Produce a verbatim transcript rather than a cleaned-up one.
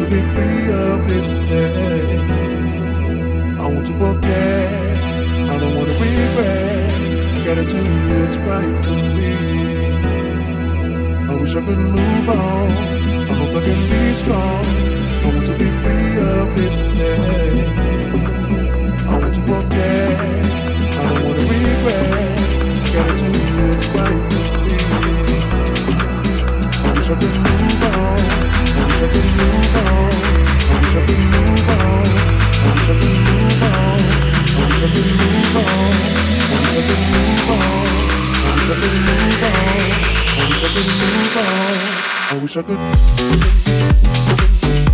to be free of this pain. I want to forget, I don't want to regret. I gotta do what's right for me. I wish I could move on, I hope I can be strong. I want to be free of this pain. I want to forget, I don't want to regret. I gotta do what's right for me. I wish I could move on, I wish I could move on. I wish I could move on, I wish I could move on. I wish I could move on, I wish I could move on. I wish I could move on, I wish I could move on. I wish I could.